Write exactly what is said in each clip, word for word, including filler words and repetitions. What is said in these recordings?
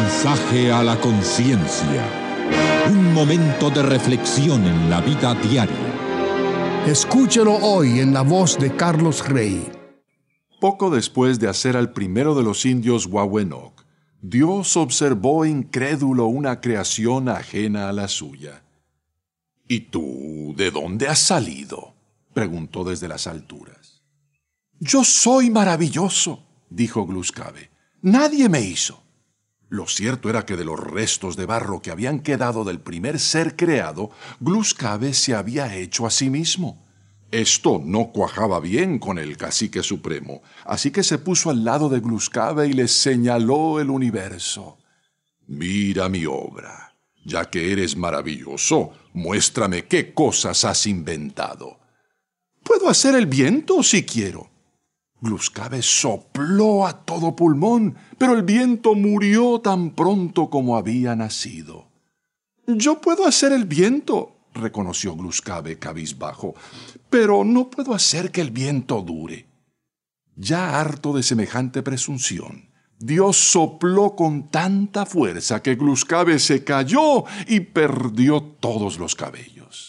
Mensaje a la conciencia. Un momento de reflexión en la vida diaria. Escúchelo hoy en la voz de Carlos Rey. Poco después de hacer al primero de los indios Wawenoc, Dios observó incrédulo una creación ajena a la suya. «¿Y tú de dónde has salido?», preguntó desde las alturas. «Yo soy maravilloso», dijo Gluzcave. «Nadie me hizo». Lo cierto era que de los restos de barro que habían quedado del primer ser creado, Gluzcave se había hecho a sí mismo. Esto no cuajaba bien con el cacique supremo, así que se puso al lado de Gluzcave y le señaló el universo. «Mira mi obra. Ya que eres maravilloso, muéstrame qué cosas has inventado». «Puedo hacer el viento si quiero». Gluzcave sopló a todo pulmón, pero el viento murió tan pronto como había nacido. «Yo puedo hacer el viento», reconoció Gluzcave cabizbajo, «pero no puedo hacer que el viento dure». Ya harto de semejante presunción, Dios sopló con tanta fuerza que Gluzcave se cayó y perdió todos los cabellos.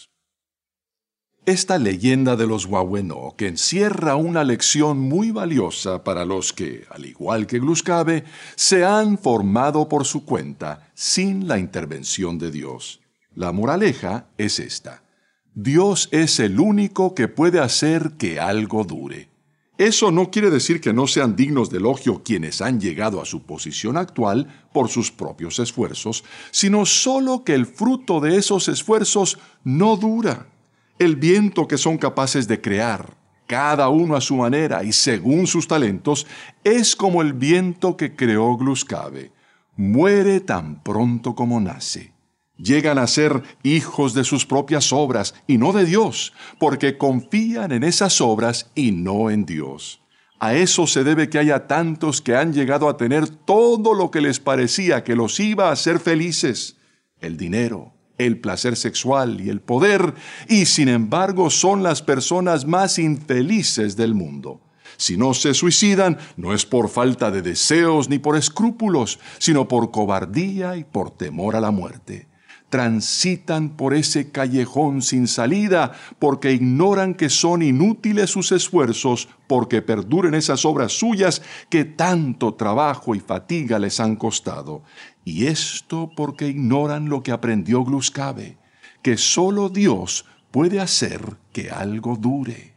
Esta leyenda de los Wawenoc encierra una lección muy valiosa para los que, al igual que Gluzcave, se han formado por su cuenta sin la intervención de Dios. La moraleja es esta: Dios es el único que puede hacer que algo dure. Eso no quiere decir que no sean dignos de elogio quienes han llegado a su posición actual por sus propios esfuerzos, sino solo que el fruto de esos esfuerzos no dura. El viento que son capaces de crear, cada uno a su manera y según sus talentos, es como el viento que creó Gluzcave. Muere tan pronto como nace. Llegan a ser hijos de sus propias obras y no de Dios, porque confían en esas obras y no en Dios. A eso se debe que haya tantos que han llegado a tener todo lo que les parecía que los iba a hacer felices: el dinero, el placer sexual y el poder, y sin embargo son las personas más infelices del mundo. Si no se suicidan, no es por falta de deseos ni por escrúpulos, sino por cobardía y por temor a la muerte. Transitan por ese callejón sin salida porque ignoran que son inútiles sus esfuerzos porque perduren esas obras suyas que tanto trabajo y fatiga les han costado. Y esto porque ignoran lo que aprendió Gluzcave, que solo Dios puede hacer que algo dure.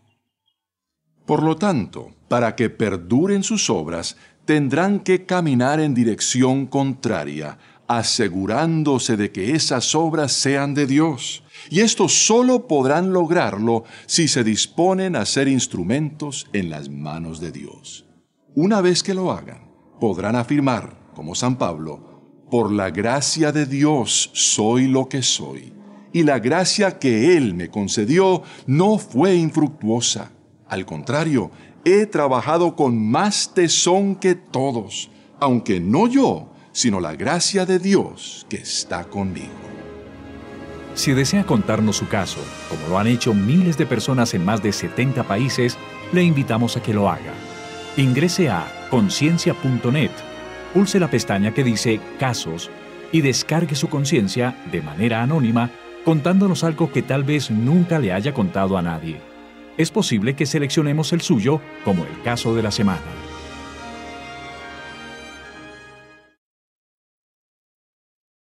Por lo tanto, para que perduren sus obras, tendrán que caminar en dirección contraria, asegurándose de que esas obras sean de Dios. Y esto solo podrán lograrlo si se disponen a ser instrumentos en las manos de Dios. Una vez que lo hagan, podrán afirmar, como San Pablo: «Por la gracia de Dios soy lo que soy, y la gracia que Él me concedió no fue infructuosa. Al contrario, he trabajado con más tesón que todos, aunque no yo, sino la gracia de Dios que está conmigo». Si desea contarnos su caso, como lo han hecho miles de personas en más de setenta países, le invitamos a que lo haga. Ingrese a conciencia punto net, pulse la pestaña que dice Casos y descargue su conciencia de manera anónima, contándonos algo que tal vez nunca le haya contado a nadie. Es posible que seleccionemos el suyo como el caso de la semana.